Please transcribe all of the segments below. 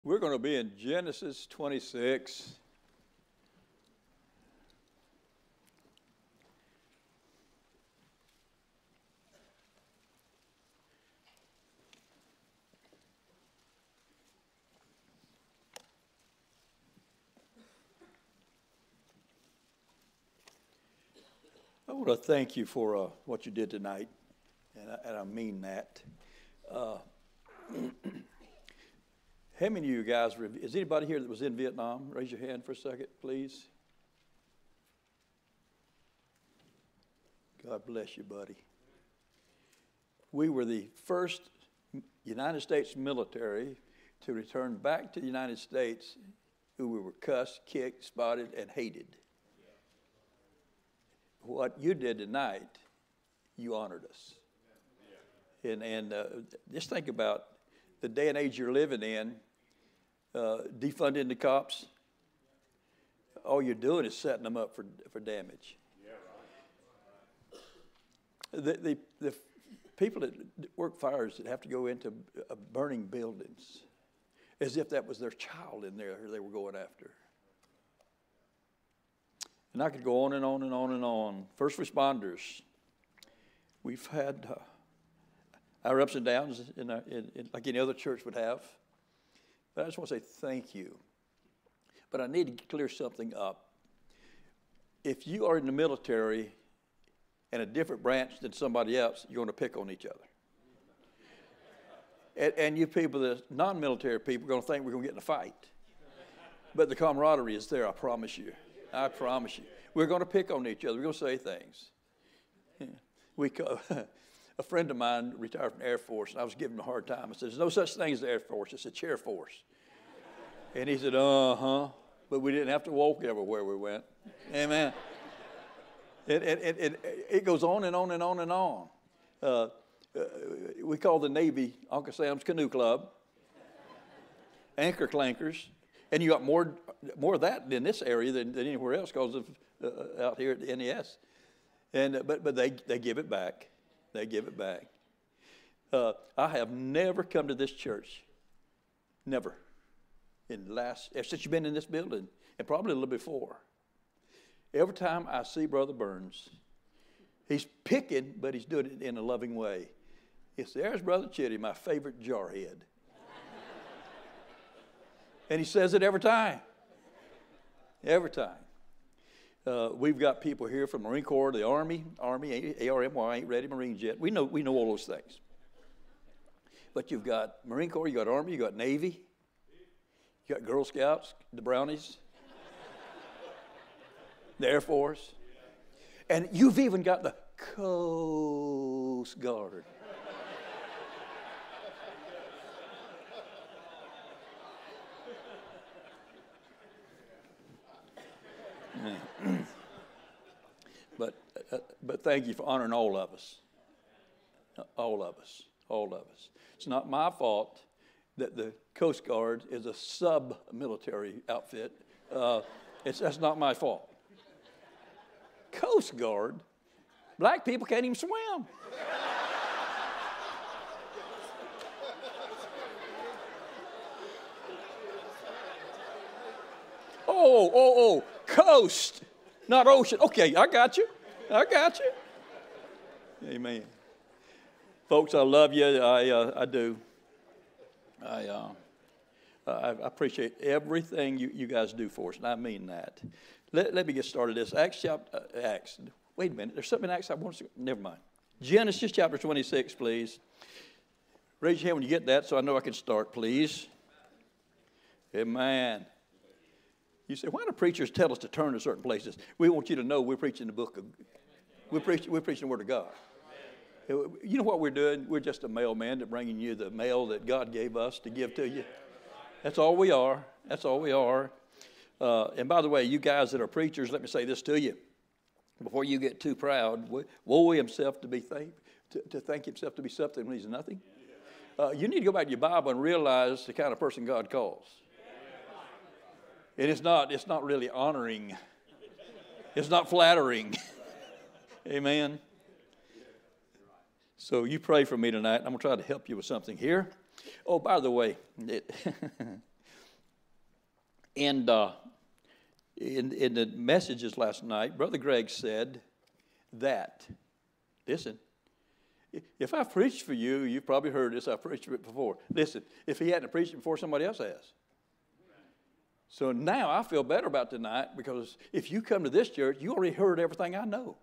We're going to be in Genesis 26. I want to thank you for what you did tonight, and I mean that. How many of you guys, is anybody here that was in Vietnam? Raise your hand for a second, please. God bless you, buddy. We were the first United States military to return back to the United States who we were cussed, kicked, spotted, and hated. What you did tonight, you honored us. And just think about the day and age you're living in, defunding the cops. All you're doing is setting them up for damage. The people that work fires that have to go into burning buildings as if that was their child in there they were going after. And I could go on and on and on and on. First responders, we've had our ups and downs like any other church would have. But I just want to say thank you. But I need to clear something up. If you are in the military and a different branch than somebody else, you're going to pick on each other. And you people, the non-military people, are going to think we're going to get in a fight. But the camaraderie is there, I promise you. I promise you. We're going to pick on each other. We're going to say things. A friend of mine retired from the Air Force, and I was giving him a hard time. I said, there's no such thing as the Air Force. It's a chair force. And he said, uh-huh. But we didn't have to walk everywhere we went. Amen. It goes on and on and on and on. We call the Navy Uncle Sam's Canoe Club, anchor clankers. And you got more of that in this area than anywhere else because of out here at the NES. But they give it back. They give it back. I have never come to this church, never, since you've been in this building, and probably a little before. Every time I see Brother Burns, he's picking, but he's doing it in a loving way. There's Brother Chitty, my favorite jarhead. And he says it every time. Every time. We've got people here from Marine Corps, the Army, ARMY, ain't ready Marines yet. We know all those things. But you've got Marine Corps, you got Army, you got Navy, you got Girl Scouts, the Brownies, the Air Force, and you've even got the Coast Guard. But thank you for honoring all of us. All of us. All of us. It's not my fault that the Coast Guard is a sub-military outfit. That's not my fault. Coast Guard? Black people can't even swim. Oh, coast, not ocean. Okay, I got you. Amen. Folks, I love you. I do. I appreciate everything you guys do for us, and I mean that. Let me get started this. Acts. Wait a minute. There's something in Acts I want to. Never mind. Genesis chapter 26, please. Raise your hand when you get that, so I know I can start, please. Amen. You say, why do preachers tell us to turn to certain places? We want you to know we're preaching the book of, we're preaching the Word of God. You know what we're doing? We're just a mailman that's bringing you the mail that God gave us to give to you. That's all we are. That's all we are. And by the way, you guys that are preachers, let me say this to you. Before you get too proud, woe himself to think himself to be something when he's nothing. You need to go back to your Bible and realize the kind of person God calls. And it's not really honoring. It's not flattering. Amen. So you pray for me tonight. I'm going to try to help you with something here. Oh, by the way, And in the messages last night, Brother Greg said that, listen, if I preached for you, you've probably heard this, I've preached it before. Listen, if he hadn't preached it before, somebody else has. So now I feel better about tonight because if you come to this church, you already heard everything I know.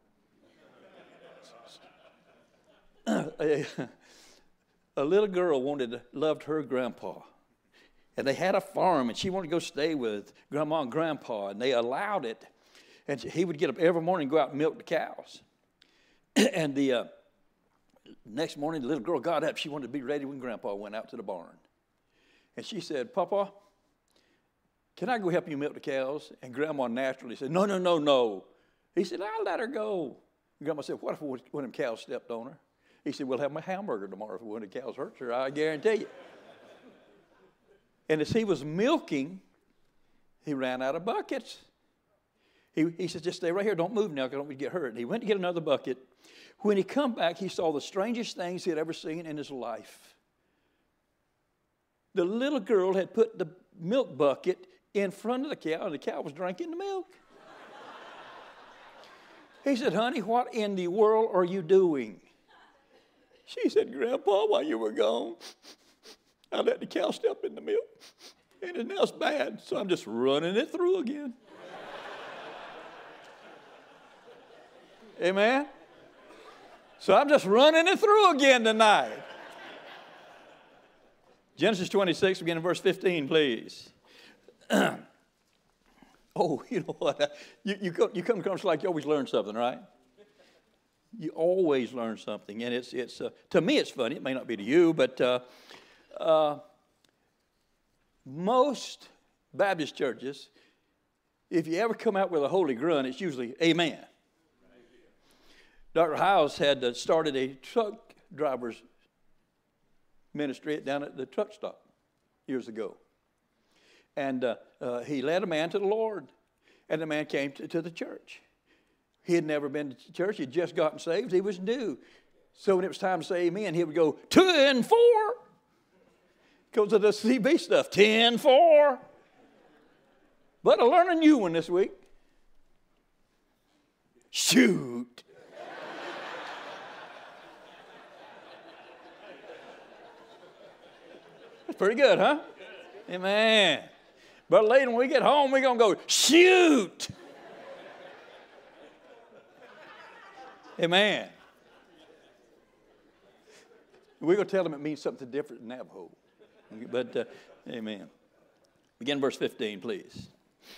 A little girl loved her grandpa. And they had a farm, and she wanted to go stay with Grandma and Grandpa, and they allowed it. And he would get up every morning and go out and milk the cows. And the next morning, the little girl got up. She wanted to be ready when Grandpa went out to the barn. And she said, Papa, can I go help you milk the cows? And Grandma naturally said, no, no, no, no. He said, I'll let her go. And Grandma said, what if one of them cows stepped on her? He said, we'll have my hamburger tomorrow if one of the cows hurts her, I guarantee you. And as he was milking, he ran out of buckets. He said, just stay right here. Don't move now because I don't want you to get hurt. And he went to get another bucket. When he come back, he saw the strangest things he had ever seen in his life. The little girl had put the milk bucket in front of the cow, and the cow was drinking the milk. He said, honey, what in the world are you doing? She said, Grandpa, while you were gone, I let the cow step in the milk, and now it's bad, so I'm just running it through again. Amen? So I'm just running it through again tonight. Genesis 26, beginning verse 15, please. Oh, you know what? You come across like you always learn something, right? You always learn something, and it's to me it's funny. It may not be to you, but most Baptist churches, if you ever come out with a holy grunt, it's usually amen. Dr. Howes had started a truck driver's ministry down at the truck stop years ago. And he led a man to the Lord, and the man came to the church. He had never been to church. He had just gotten saved. He was new. So when it was time to say amen, he would go, 10-4. Because of the CB stuff, 10-4. But I learned a new one this week. Shoot. That's pretty good, huh? Amen. But later when we get home, we're going to go, shoot. Amen. We're going to tell them it means something different than Navajo. But, amen. Begin verse 15, please.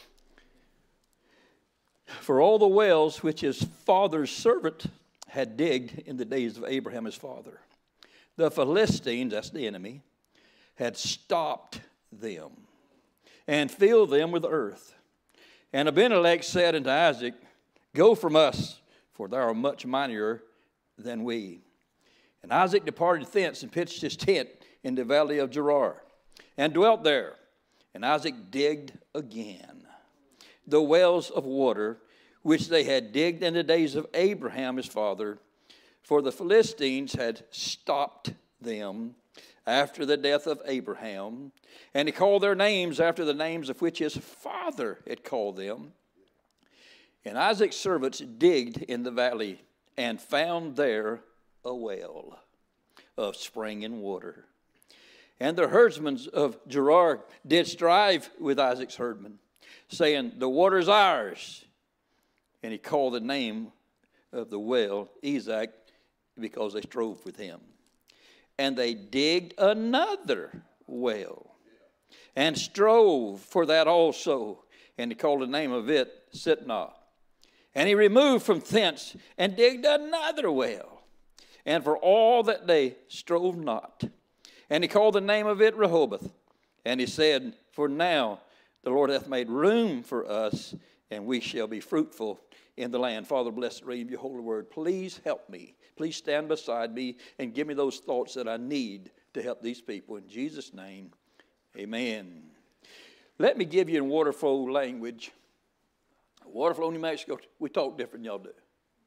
For all the wells which his father's servant had digged in the days of Abraham his father, the Philistines, that's the enemy, had stopped them and filled them with earth. And Abimelech said unto Isaac, go from us, for thou art much mightier than we. And Isaac departed thence and pitched his tent in the valley of Gerar, and dwelt there. And Isaac digged again the wells of water, which they had digged in the days of Abraham his father, for the Philistines had stopped them after the death of Abraham. And he called their names after the names of which his father had called them. And Isaac's servants digged in the valley and found there a well of springing water. And the herdsmen of Gerar did strive with Isaac's herdmen, saying, the water is ours. And he called the name of the well Esek, because they strove with him. And they digged another well and strove for that also. And he called the name of it Sitnah. And he removed from thence and digged another well. And for all that they strove not. And he called the name of it Rehoboth. And he said, for now the Lord hath made room for us, and we shall be fruitful in the land. Father, bless the reading of your holy word. Please help me. Please stand beside me and give me those thoughts that I need to help these people. In Jesus' name, amen. Let me give you in water flow language. Water flow, New Mexico, we talk different than y'all do.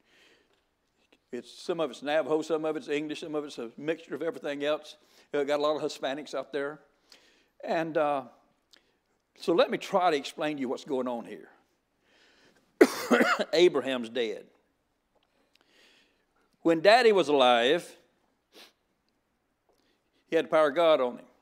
Some of it's Navajo, some of it's English, some of it's a mixture of everything else. Got a lot of Hispanics out there. And So let me try to explain to you what's going on here. Abraham's dead. When Daddy was alive, he had the power of God on him.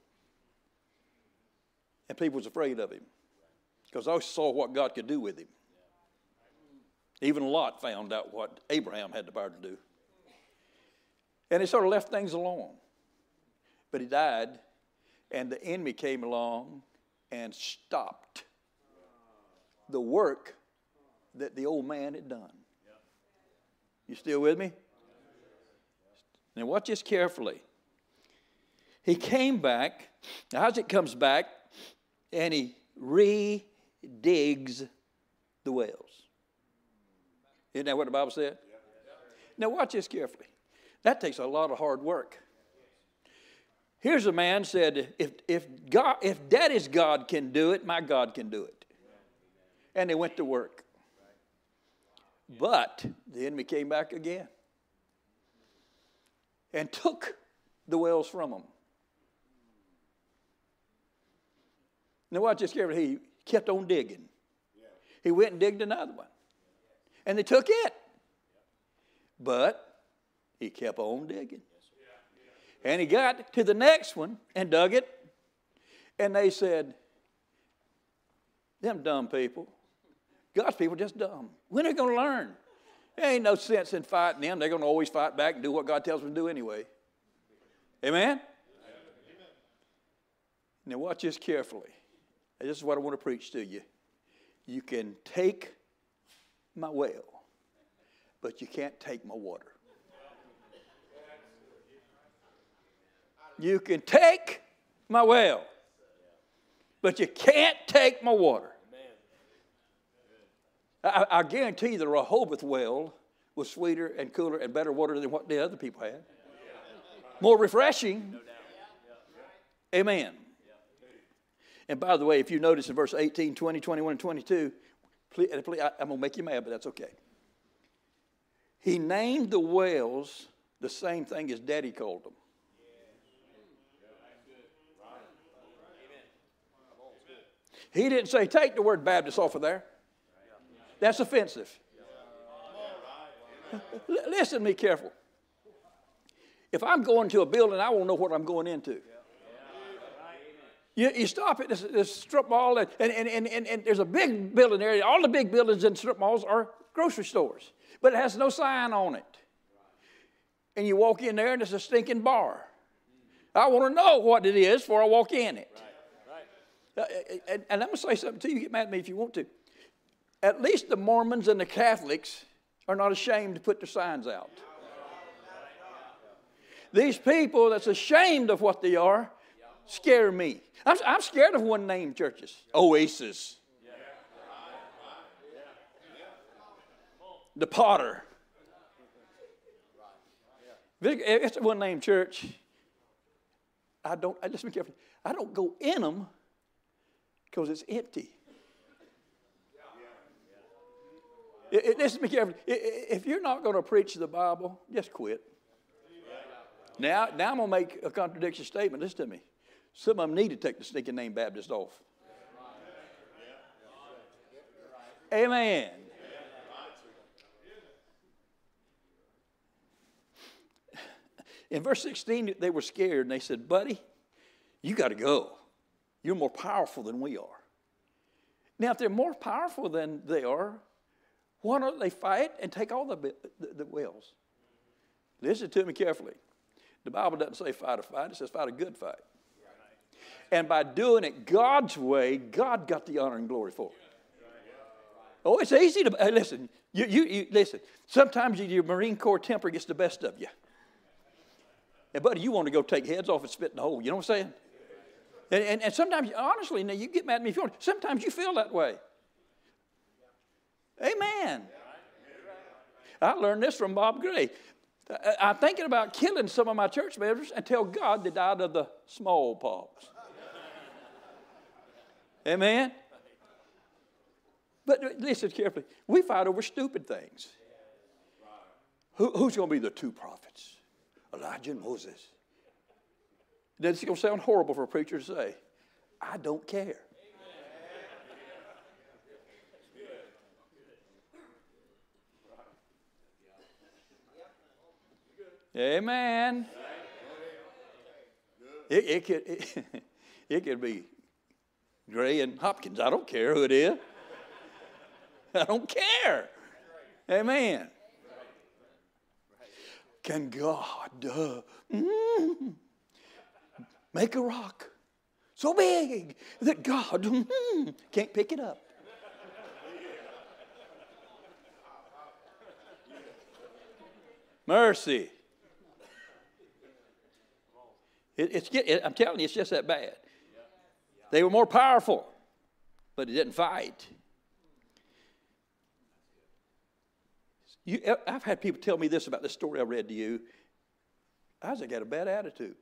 And people was afraid of him because they saw what God could do with him. Even Lot found out what Abraham had the power to do. And he sort of left things alone. But he died, and the enemy came along and stopped the work that the old man had done. You still with me? Now watch this carefully. He came back. Now Isaac comes back, and he redigs the wells. Isn't that what the Bible said? Now watch this carefully. That takes a lot of hard work. Here's a man said, if Daddy's God can do it, my God can do it. And they went to work. But the enemy came back again and took the wells from them. Now watch this carefully. He kept on digging. He went and digged another one. And they took it. But he kept on digging. And he got to the next one and dug it. And they said, them dumb people. God's people just dumb. When are they going to learn? There ain't no sense in fighting them. They're going to always fight back and do what God tells them to do anyway. Amen? Now watch this carefully. This is what I want to preach to you. You can take my well, but you can't take my water. You can take my well, but you can't take my water. I guarantee you the Rehoboth well was sweeter and cooler and better water than what the other people had. More refreshing. Amen. And by the way, if you notice in verse 18, 20, 21, and 22, please, I'm going to make you mad, but that's okay. He named the wells the same thing as Daddy called them. He didn't say, take the word Baptist off of there. That's offensive. Listen to me careful. If I'm going to a building, I won't know what I'm going into. You stop at this strip mall, and there's a big building area. All the big buildings in strip malls are grocery stores, but it has no sign on it. And you walk in there, and it's a stinking bar. I want to know what it is before I walk in it. And I'm going to say something to you. Get mad at me if you want to. At least the Mormons and the Catholics are not ashamed to put their signs out. These people that's ashamed of what they are scare me. I'm scared of one-name churches. Oasis. The Potter. If it's a one-name church, listen be careful. I don't go in them because it's empty. Listen be careful. If you're not going to preach the Bible, just quit. Now I'm going to make a contradiction statement. Listen to me. Some of them need to take the stinking name Baptist off. Amen. In verse 16, they were scared, and they said, buddy, you got to go. You're more powerful than we are. Now, if they're more powerful than they are, why don't they fight and take all the wells? Listen to me carefully. The Bible doesn't say fight a fight. It says fight a good fight. And by doing it God's way, God got the honor and glory for it. Oh, it's easy to, listen, you listen. Sometimes your Marine Corps temper gets the best of you. And buddy, you want to go take heads off and spit in the hole. You know what I'm saying? And sometimes, honestly, now you get mad at me if you want. Sometimes you feel that way. Amen. I learned this from Bob Gray. I'm thinking about killing some of my church members until God they died of the smallpox. Amen? But listen carefully. We fight over stupid things. Who's going to be the two prophets? Elijah and Moses. That's going to sound horrible for a preacher to say. I don't care. Amen. It could be Gray and Hopkins. I don't care who it is. I don't care. Amen. Can God make a rock so big that God can't pick it up? Mercy. I'm telling you, it's just that bad. They were more powerful, but it didn't fight. I've had people tell me this about this story I read to you. Isaac had a bad attitude.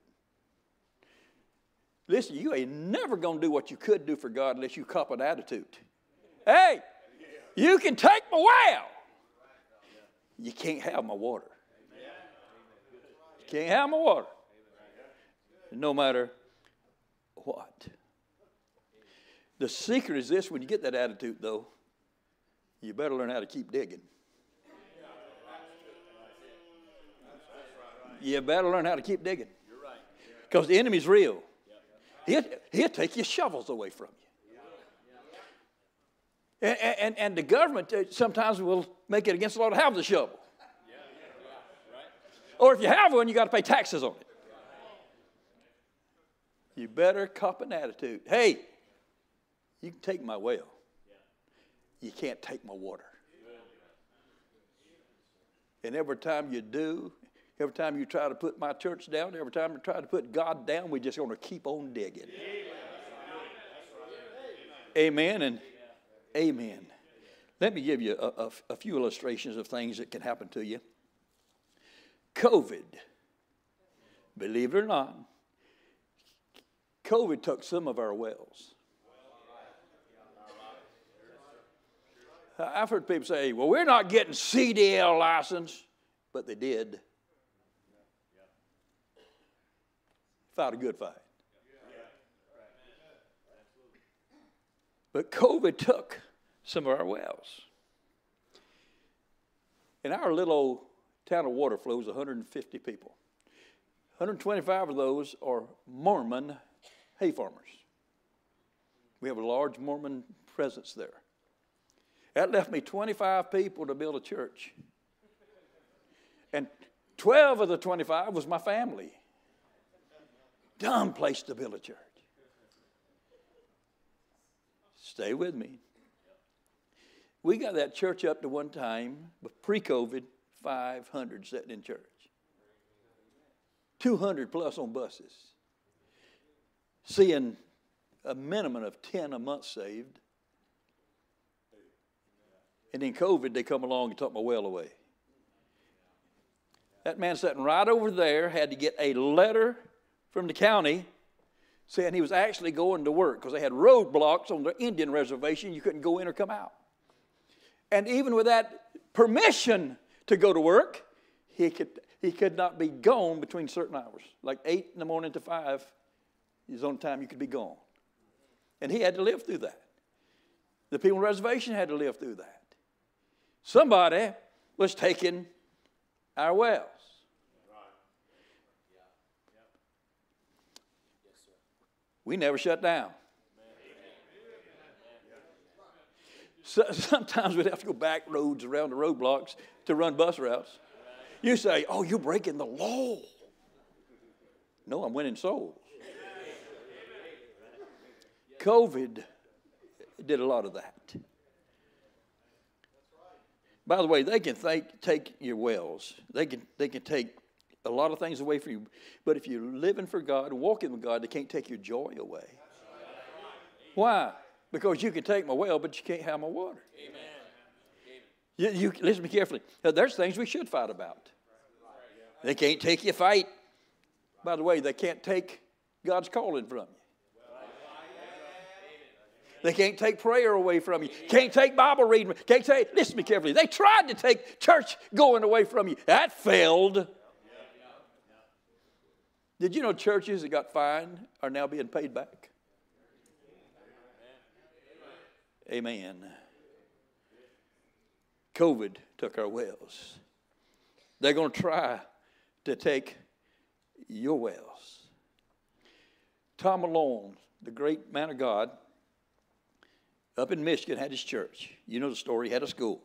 Listen, you ain't never going to do what you could do for God unless you cop an attitude. Hey, you can take my well. You can't have my water. You can't have my water. No matter what. The secret is this: when you get that attitude, though, you better learn how to keep digging. You better learn how to keep digging. Because the enemy's real. He'll take your shovels away from you. And the government sometimes will make it against the law to have the shovel. Or if you have one, you got to pay taxes on it. You better cop an attitude. Hey, you can take my well. You can't take my water. And every time you do, every time you try to put my church down, every time you try to put God down, we're just going to keep on digging. Amen and amen. Let me give you a few illustrations of things that can happen to you. COVID, believe it or not, COVID took some of our wells. I've heard people say, well, we're not getting CDL license, but they did. Fought a good fight. But COVID took some of our wells. In our little old town of Waterflow is 150 people. 125 of those are Mormon hay farmers. We have a large Mormon presence there. That left me 25 people to build a church. And 12 of the 25 was my family. Dumb place to build a church. Stay with me. We got that church up to one time, pre-COVID, 500 sitting in church. 200 plus on buses. Seeing a minimum of 10 a month saved. And in COVID, they come along and took my well away. That man sitting right over there had to get a letter from the county saying he was actually going to work because they had roadblocks on the Indian reservation. You couldn't go in or come out. And even with that permission to go to work, he could not be gone between certain hours. Like 8 in the morning to 5 is the only time you could be gone. And he had to live through that. The people on the reservation had to live through that. Somebody was taking our wells. We never shut down. So, sometimes we'd have to go back roads around the roadblocks to run bus routes. You say, oh, you're breaking the law. No, I'm winning souls. COVID did a lot of that. By the way, they can take your wells. They can take a lot of things away from you. But if you're living for God and walking with God, they can't take your joy away. Why? Because you can take my well, but you can't have my water. Amen. You listen to me carefully. Now, there's things we should fight about. They can't take your fight. By the way, they can't take God's calling from you. They can't take prayer away from you. Can't take Bible reading. Can't take, listen to me carefully. They tried to take church going away from you. That failed. Did you know churches that got fined are now being paid back? Amen. COVID took our wells. They're going to try to take your wells. Tom Malone, the great man of God, up in Michigan, had his church. You know the story. He had a school.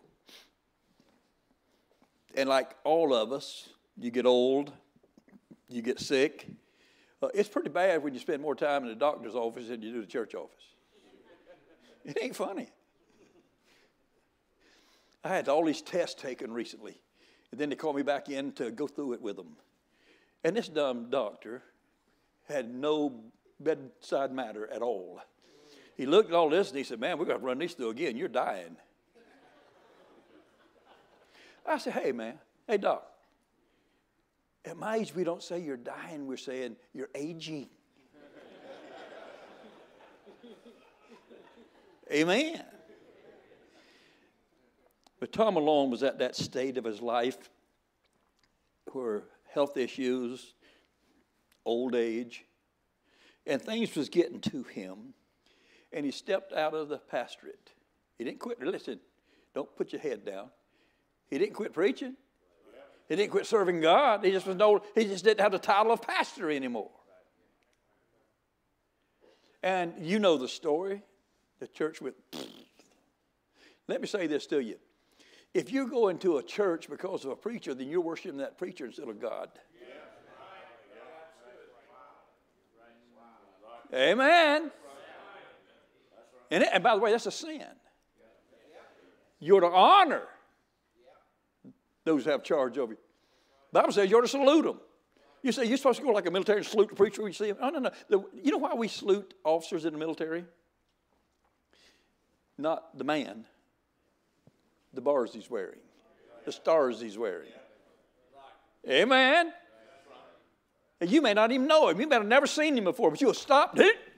And like all of us, you get old, you get sick. It's pretty bad when you spend more time in the doctor's office than you do the church office. It ain't funny. I had all these tests taken recently, and then they called me back in to go through it with them. And this dumb doctor had no bedside matter at all. He looked at all this and he said, man, we're going to run these through again. You're dying. I said, hey, man, hey, doc. At my age, we don't say you're dying. We're saying you're aging. Amen. But Tom Malone was at that state of his life where health issues, old age, and things was getting to him. And he stepped out of the pastorate. He didn't quit. Listen, don't put your head down. He didn't quit preaching. He didn't quit serving God. He just didn't have the title of pastor anymore. And you know the story. The church went. Let me say this to you. If you go into a church because of a preacher, then you're worshiping that preacher instead of God. Amen. And by the way, that's a sin. You're to honor those who have charge over you. The Bible says you're to salute them. You say you're supposed to go like a military and salute the preacher when you see him. No. You know why we salute officers in the military? Not the man. The bars he's wearing. The stars he's wearing. Amen. And you may not even know him. You may have never seen him before, but you'll stop.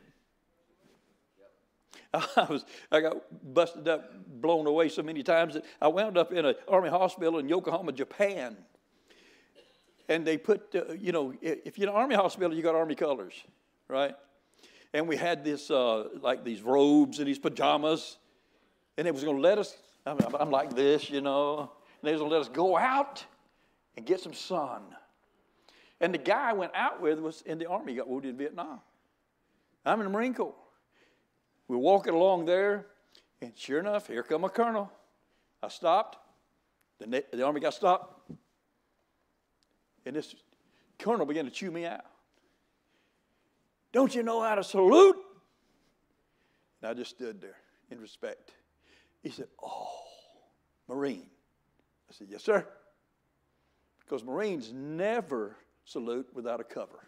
I got busted up, blown away so many times that I wound up in an army hospital in Yokohama, Japan. And they put, if you're in an army hospital, you got army colors, right? And we had this, like these robes and these pajamas. And they was going to let us, I'm like this, And they was going to let us go out and get some sun. And the guy I went out with was in the Army. He got wounded in Vietnam. I'm in the Marine Corps. We're walking along there, and sure enough, here come a colonel. I stopped. The Army got stopped. And this colonel began to chew me out. Don't you know how to salute? And I just stood there in respect. He said, oh, Marine. I said, yes, sir. Because Marines never salute without a cover.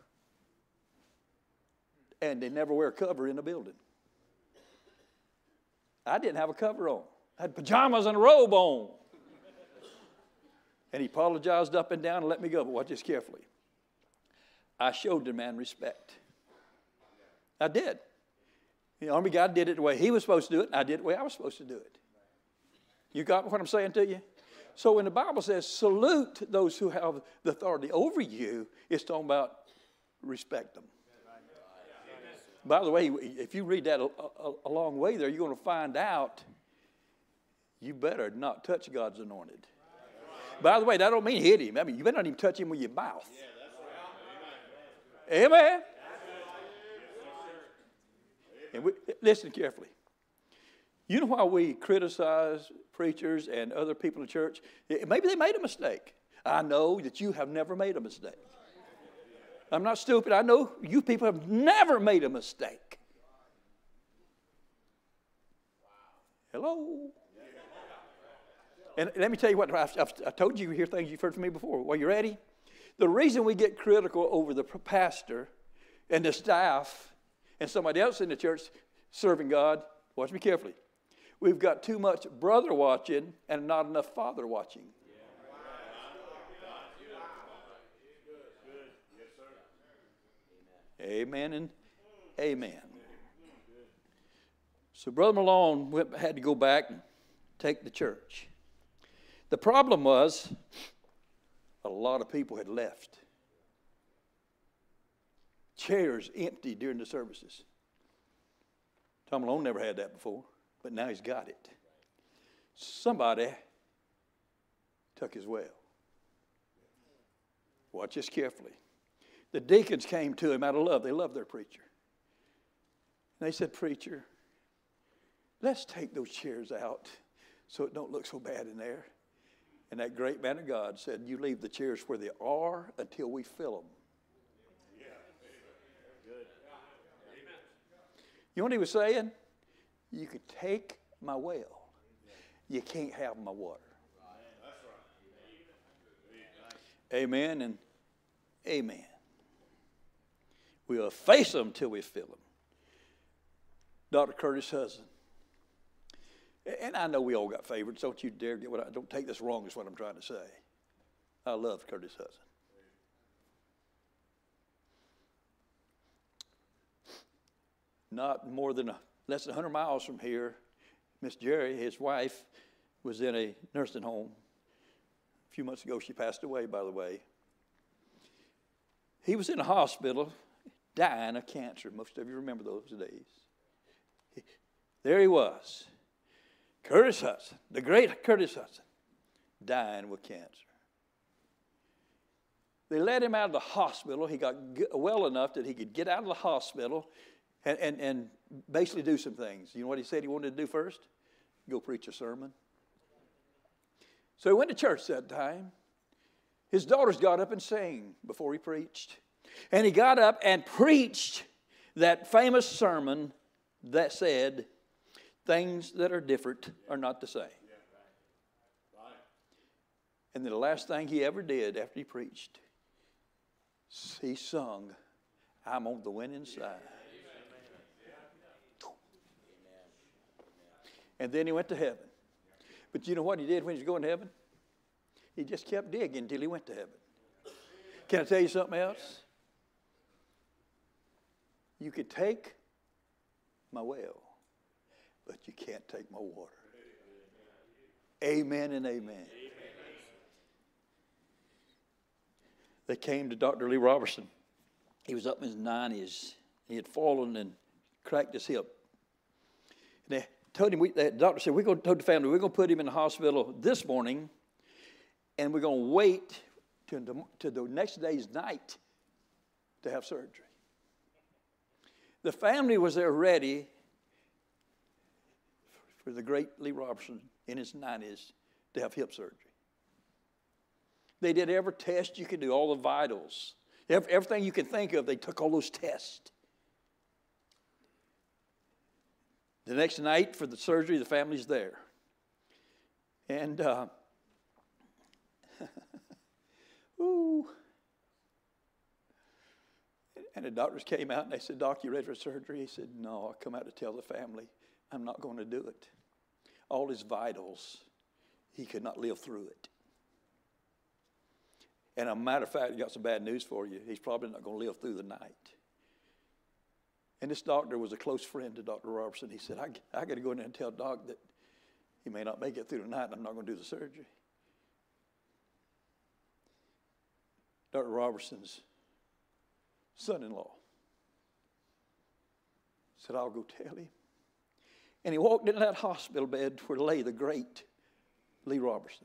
And they never wear a cover in a building. I didn't have a cover on. I had pajamas and a robe on. And he apologized up and down and let me go. But watch this carefully. I showed the man respect. I did. The Army guy did it the way he was supposed to do it, and I did it the way I was supposed to do it. You got what I'm saying to you? So when the Bible says salute those who have the authority over you, it's talking about respect them. By the way, if you read that a long way there, you're going to find out you better not touch God's anointed. By the way, that don't mean hit him. I mean, you better not even touch him with your mouth. Amen. And listen carefully. You know why we criticize preachers and other people in the church? Maybe they made a mistake. I know that you have never made a mistake. I'm not stupid. I know you people have never made a mistake. Hello? And let me tell you what, I told you here things you've heard from me before. Well, you ready? The reason we get critical over the pastor and the staff and somebody else in the church serving God, watch me carefully. We've got too much brother watching and not enough father watching. Amen and amen. So Brother Malone had to go back and take the church. The problem was a lot of people had left. Chairs empty during the services. Tom Malone never had that before, but now he's got it. Somebody took his well. Watch this carefully. The deacons came to him out of love. They loved their preacher. And they said, "Preacher, let's take those chairs out so it don't look so bad in there." And that great man of God said, "You leave the chairs where they are until we fill them." You know what he was saying? You can take my well. You can't have my water. Amen and amen. We'll face them till we fill them. Dr. Curtis Hudson. And I know we all got favorites. Don't you dare get don't take this wrong is what I'm trying to say. I love Curtis Hudson. Not more than less than 100 miles from here, Miss Jerry, his wife, was in a nursing home. A few months ago, she passed away, by the way. He was in a hospital, dying of cancer. Most of you remember those days. There he was, Curtis Hudson, the great Curtis Hudson, dying with cancer. They let him out of the hospital. He got well enough that he could get out of the hospital and basically do some things. You know what he said he wanted to do first? Go preach a sermon. So he went to church that time. His daughters got up and sang before he preached. And he got up and preached that famous sermon that said, "Things that are different are not the same." And then the last thing he ever did after he preached, he sung, "I'm on the winning side." And then he went to heaven. But you know what he did when he was going to heaven? He just kept digging until he went to heaven. Can I tell you something else? You could take my well, but you can't take my water. Amen and amen. They came to Dr. Lee Robertson. He was up in his 90s. He had fallen and cracked his hip. And they told him, the doctor said, told the family, we're going to put him in the hospital this morning, and we're going to wait to the next day's night to have surgery. The family was there ready for the great Lee Robertson in his 90s to have hip surgery. They did every test you could do, all the vitals. Everything you can think of, they took all those tests. The next night for the surgery, the family's there. And, And the doctors came out and they said, "Doc, you ready for surgery?" He said, "No, I come out to tell the family I'm not going to do it." All his vitals, he could not live through it. And a matter of fact, I got some bad news for you. He's probably not going to live through the night. And this doctor was a close friend to Dr. Robertson. He said, I got to go in there and tell Doc that he may not make it through the night and I'm not going to do the surgery. Dr. Robertson's son-in-law said, "I'll go tell him." And he walked into that hospital bed where lay the great Lee Robertson.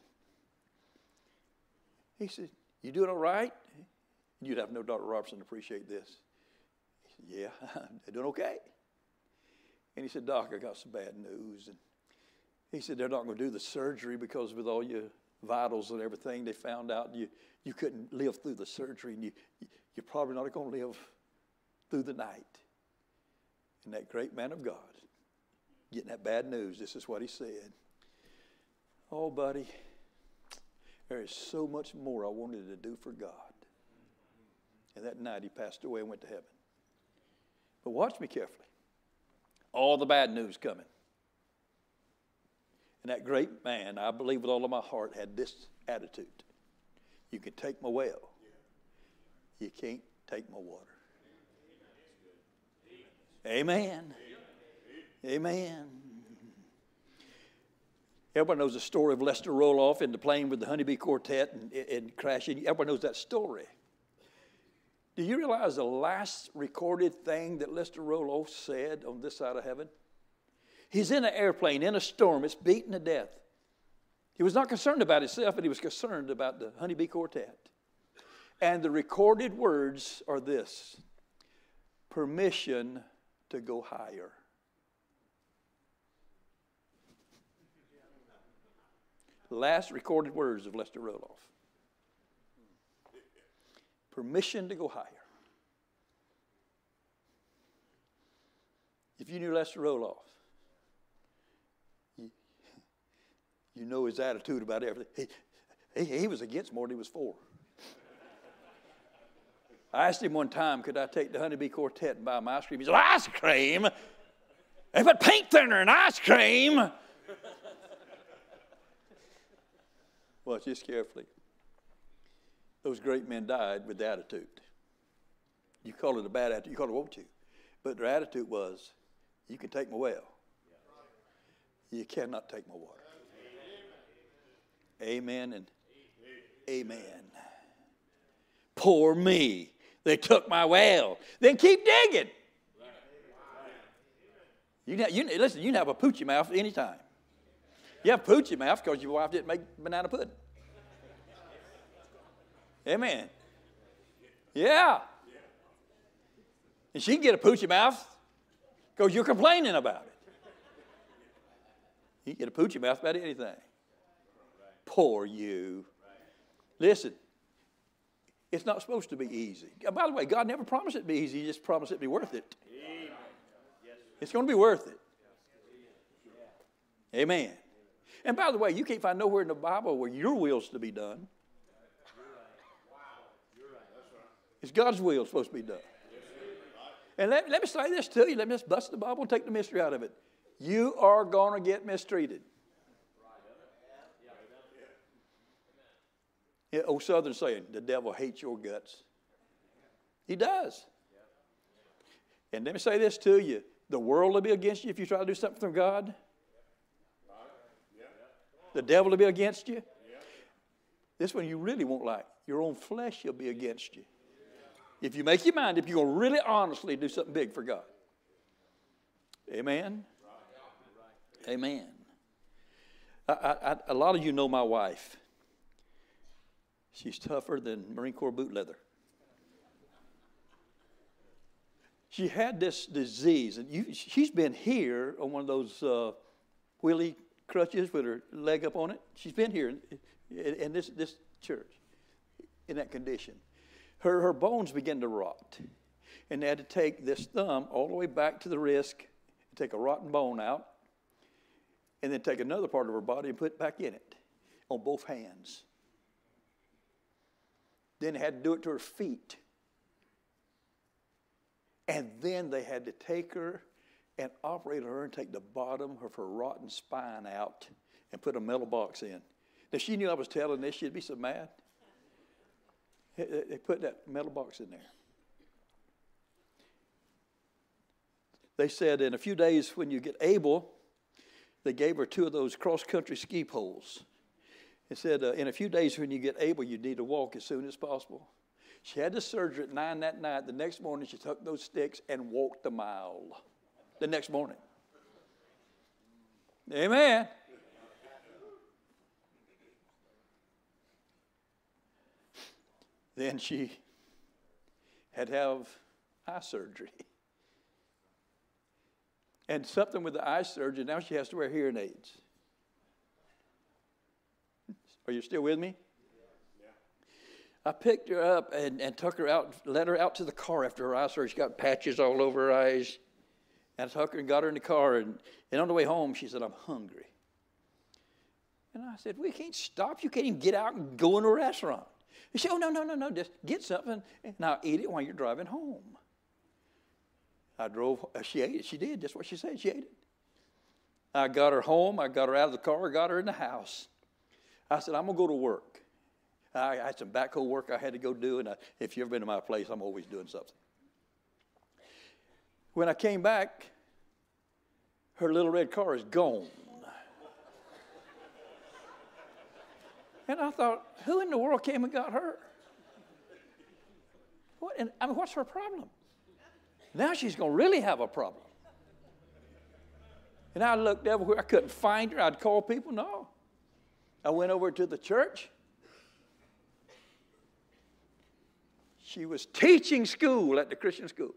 He said, "You doing all right?" You'd have to know Dr. Robertson to appreciate this. He said, "Yeah, they're doing okay." And he said, "Doc, I got some bad news." And he said, "They're not going to do the surgery because with all your vitals and everything, they found out you couldn't live through the surgery, and you're probably not going to live through the night." And that great man of God, getting that bad news, this is what he said. "Oh, buddy, there is so much more I wanted to do for God." And that night he passed away and went to heaven. But watch me carefully. All the bad news coming. And that great man, I believe with all of my heart, had this attitude. You can take my well. You can't take my water. Amen. Amen. Everybody knows the story of Lester Roloff in the plane with the Honeybee Quartet and crashing. Everybody knows that story. Do you realize the last recorded thing that Lester Roloff said on this side of heaven? He's in an airplane, in a storm. It's beaten to death. He was not concerned about himself, but he was concerned about the Honeybee Quartet. And the recorded words are this: permission to go higher. Last recorded words of Lester Roloff. Permission to go higher. If you knew Lester Roloff, you know his attitude about everything. He was against more than he was for. I asked him one time, could I take the Honeybee Quartet and buy him ice cream? He said, ice cream? They put paint thinner in ice cream. Watch this carefully. Those great men died with the attitude. You call it a bad attitude, you call it won't you. But their attitude was, you can take my well. You cannot take my water. Amen and amen. Poor me. They took my well. Then keep digging. Listen, you can have a poochie mouth anytime. You have poochie mouth because your wife didn't make banana pudding. Amen. Yeah. And she can get a poochie mouth because you're complaining about it. You can get a poochie mouth about anything. Poor you. Listen, it's not supposed to be easy. By the way, God never promised it to be easy. He just promised it to be worth it. It's going to be worth it. Amen. And by the way, you can't find nowhere in the Bible where your will's to be done. It's God's will supposed to be done. And let me say this to you. Let me just bust the Bible and take the mystery out of it. You are going to get mistreated. Yeah, old Southern saying, the devil hates your guts. He does. And let me say this to you. The world will be against you if you try to do something from God. The devil will be against you. This one you really won't like. Your own flesh will be against you. If you make your mind, if you're going to really honestly do something big for God. Amen? Amen. A lot of you know my wife. She's tougher than Marine Corps boot leather. She had this disease, and she's been here on one of those wheelie crutches with her leg up on it. She's been here in this church in that condition. Her bones began to rot, and they had to take this thumb all the way back to the wrist, take a rotten bone out, and then take another part of her body and put it back in it on both hands. Then they had to do it to her feet. And then they had to take her and operate on her and take the bottom of her rotten spine out and put a metal box in. Now, she knew I was telling this. She'd be so mad. They put that metal box in there. They said in a few days when you get able, they gave her 2 of those cross-country ski poles. It said in a few days when you get able, you need to walk as soon as possible. She had the surgery at 9 that night. The next morning, she took those sticks and walked a mile the next morning. Amen. Then she had to have eye surgery. And something with the eye surgery, now she has to wear hearing aids. Are you still with me? I picked her up and took her out, led her out to the car after her eye surgery. She got patches all over her eyes. And I took her and got her in the car. And on the way home, she said, I'm hungry. And I said, we can't stop. You can't even get out and go in a restaurant. She said, oh, no. Just get something and I'll eat it while you're driving home. I drove. She ate it. She did just what she said. She ate it. I got her home. I got her out of the car. I got her in the house. I said, I'm going to go to work. I had some backhoe work I had to go do, and if you've ever been to my place, I'm always doing something. When I came back, her little red car is gone. And I thought, who in the world came and got her? What's her problem? Now she's going to really have a problem. And I looked everywhere. I couldn't find her. I'd call people. No. I went over to the church. She was teaching school at the Christian school.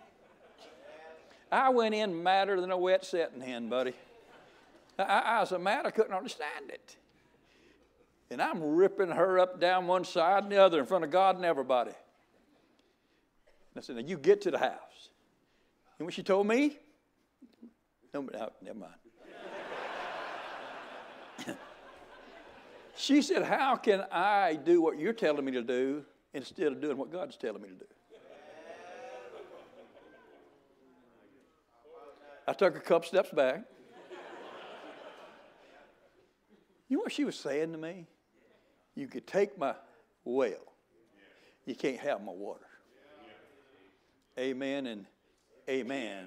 I went in madder than a wet setting hen, buddy. I was so mad I couldn't understand it. And I'm ripping her up down one side and the other in front of God and everybody. And I said, now you get to the house. And what she told me? No, never mind. She said, how can I do what you're telling me to do instead of doing what God's telling me to do? I took a couple steps back. You know what she was saying to me? You could take my well. You can't have my water. Amen and amen.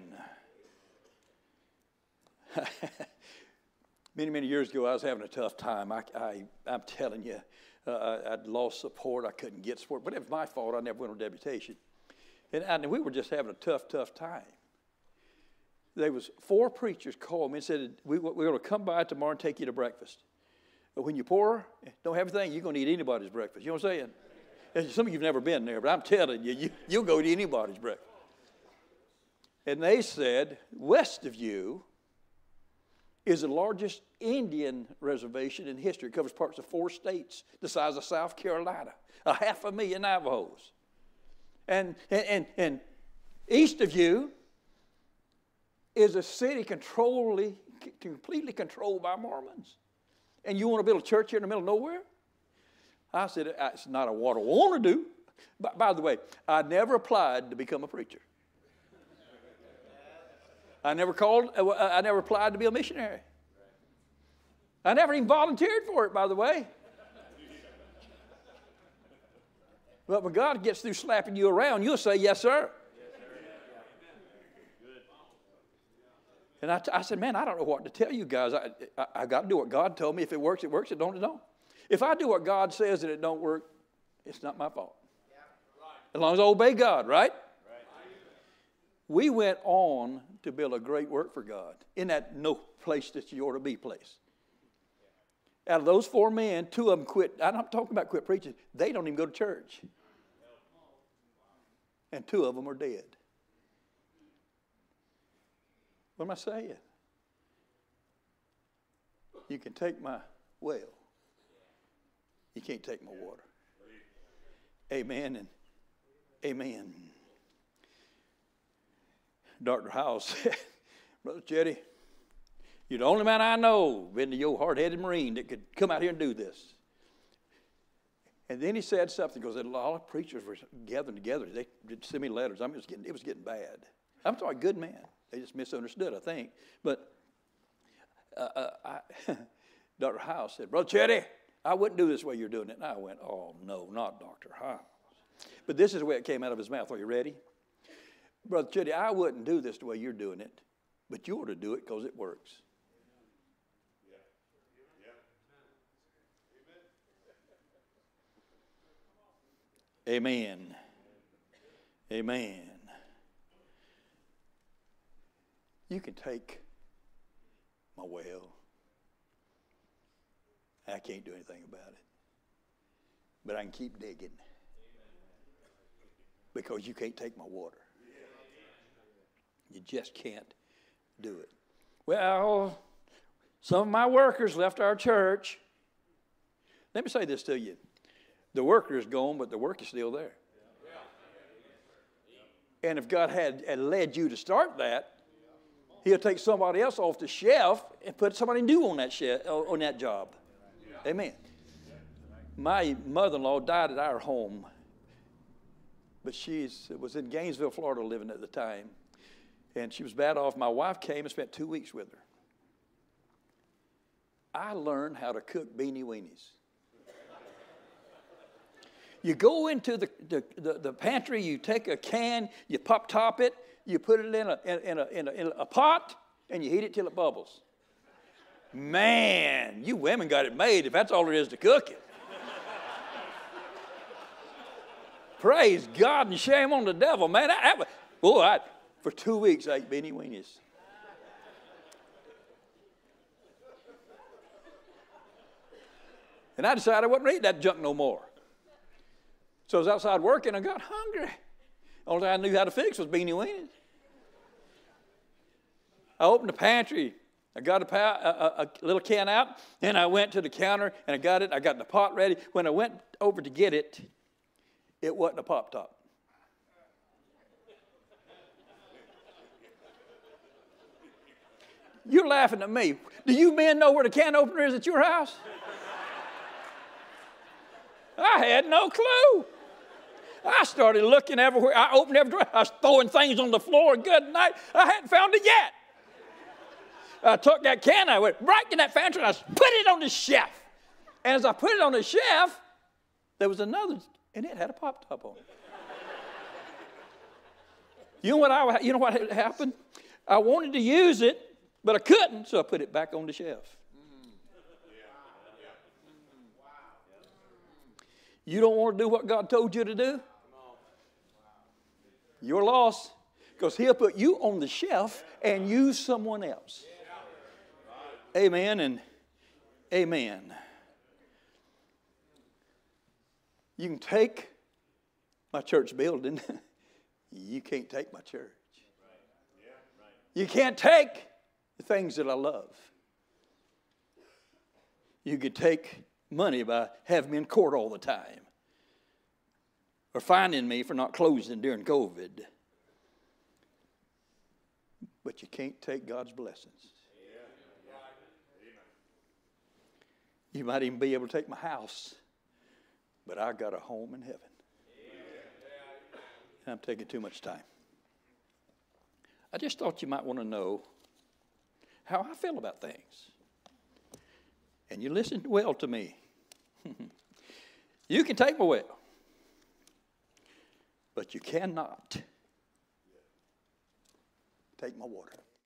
Many years ago, I was having a tough time. I'm telling you, I'd lost support. I couldn't get support. But it was my fault. I never went on deputation. And we were just having a tough time. There was 4 preachers called me and said, we're going to come by tomorrow and take you to breakfast. But when you're poor, don't have anything, you're going to eat anybody's breakfast. You know what I'm saying? And some of you have never been there, but I'm telling you, you'll go to anybody's breakfast. And they said, west of you is the largest Indian reservation in history. It covers parts of 4 states, the size of South Carolina, 500,000 Navajos. And east of you is a city completely controlled by Mormons. And you want to build a church here in the middle of nowhere? I said, it's not what I want to do. By the way, I never applied to become a preacher. I never applied to be a missionary. I never even volunteered for it, by the way. But when God gets through slapping you around, you'll say, yes, sir. And I said, man, I don't know what to tell you guys. I got to do what God told me. If it works, it works. If it don't, it don't. If I do what God says and it don't work, it's not my fault. As long as I obey God, right? We went on to build a great work for God in that no place that you ought to be place. Out of those 4 men, 2 of them quit. I'm not talking about quit preaching. They don't even go to church. And 2 of them are dead. What am I saying? You can take my well. You can't take my water. Amen and amen. Dr. Howell said, Brother Chetty, you're the only man I know, been to your hard-headed Marine, that could come out here and do this. And then he said something, because a lot of preachers were gathering together. They did send me letters. I mean, it was getting bad. I'm talking good man. They just misunderstood, I think. But Dr. Howell said, Brother Chetty, I wouldn't do this the way you're doing it. And I went, oh, no, not Dr. Howell. But this is the way it came out of his mouth. Are you ready? Brother Chetty, I wouldn't do this the way you're doing it, but you ought to do it because it works. Amen. Amen. You can take my well. I can't do anything about it. But I can keep digging. Because you can't take my water. You just can't do it. Well, some of my workers left our church. Let me say this to you. The worker is gone, but the work is still there. And if God had led you to start that, He'll take somebody else off the shelf and put somebody new on that job. Amen. My mother-in-law died at our home, but she was in Gainesville, Florida, living at the time. And she was bad off. My wife came and spent 2 weeks with her. I learned how to cook beanie weenies. You go into the pantry, you take a can, you top it, you put it in a pot, and you heat it till it bubbles. Man, you women got it made if that's all there is to cook it. Praise God and shame on the devil, man. For 2 weeks I ate beanie weenies. And I decided I wouldn't eat that junk no more. So I was outside working. I got hungry. Only thing I knew how to fix was beanie weenies. I opened the pantry. I got a little can out, and I went to the counter, and I got it. I got the pot ready. When I went over to get it, it wasn't a Pop Top. You're laughing at me. Do you men know where the can opener is at your house? I had no clue. I started looking everywhere. I opened every drawer. I was throwing things on the floor. Good night. I hadn't found it yet. I took that can, I went right in that pantry, and I put it on the shelf. And as I put it on the shelf, there was another, and it had a Pop Top on it. You know what happened? I wanted to use it, but I couldn't, so I put it back on the shelf. You don't want to do what God told you to do? You're lost, because He'll put you on the shelf and use someone else. Amen and amen. You can take my church building. You can't take my church. You can't take the things that I love. You could take money by having me in court all the time, or finding me for not closing during COVID. But you can't take God's blessings. You might even be able to take my house, but I got a home in heaven. And I'm taking too much time. I just thought you might want to know how I feel about things. And you listen well to me. You can take my well, but you cannot take my water.